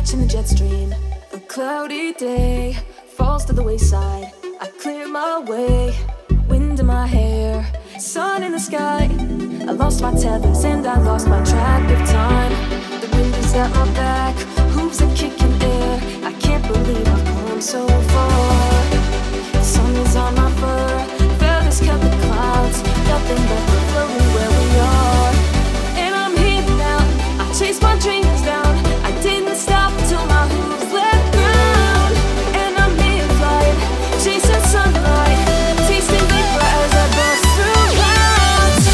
catching the jet stream. A cloudy day falls to the wayside. I clear my way, wind in my hair, sun in the sky. I lost my tethers and I lost my track of time. The wind is at my back, hooves are kicking air. I can't believe I've come so far. The sun is on my fur, feathers cover clouds. Nothing but we're floating where we are. And I'm here now, I chase my dreams down. I didn't stop till my hooves left ground. And I'm here flying, chasing sunlight, tasting vapor as I bust through clouds.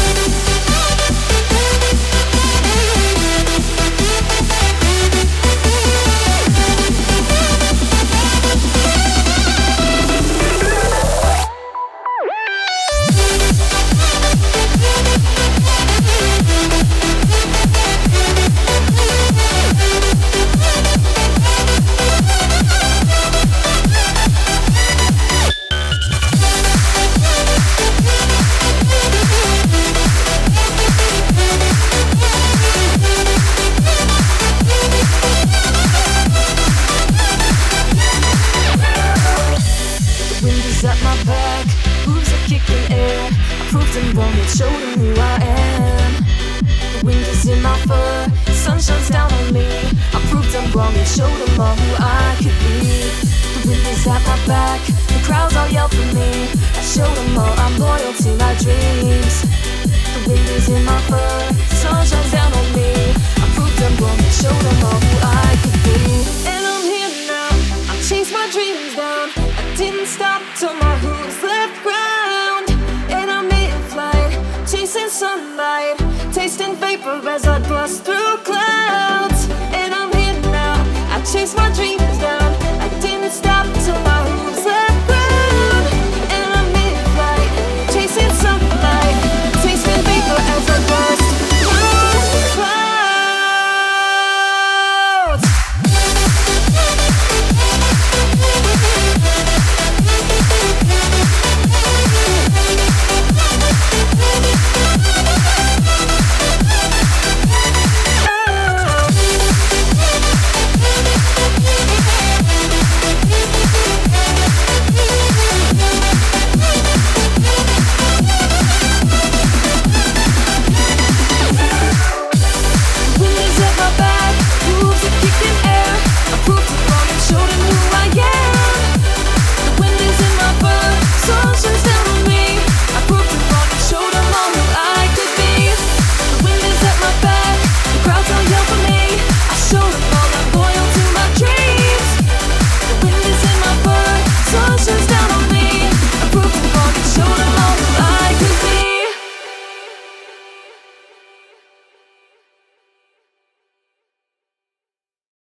At my back, hooves are kicking air. I proved them wrong and showed them who I am. The wind is in my fur, sun shines down on me. I proved them wrong and showed them all who I could be. The wind is at my back, the crowds all yell for me. I showed them all I'm loyal to my dreams. The wind is in my fur, sun shines down on me. I proved them wrong and showed them all who I could be. And I'm here now, I chased my dreams down. I didn't stop till my hooves left ground. And I'm in flight, chasing sunlight, tasting vapor as I bust through clouds. And I'm here now, I chase my dreams.